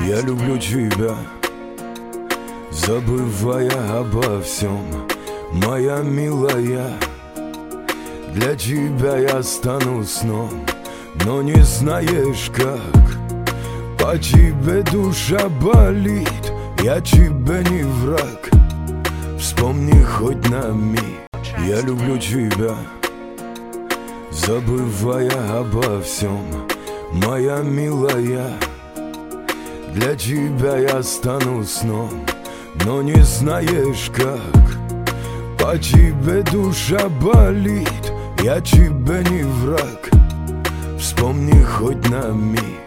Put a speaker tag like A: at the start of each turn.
A: Я люблю тебя, забывая обо всем, моя милая. Для тебя я стану сном, но не знаешь как. По тебе душа болит, я тебе не враг. Вспомни хоть на миг, я люблю тебя, забывая обо всем, моя милая. Для тебя я стану сном, но не знаешь как. По тебе душа болит, я тебе не враг. Вспомни хоть на миг.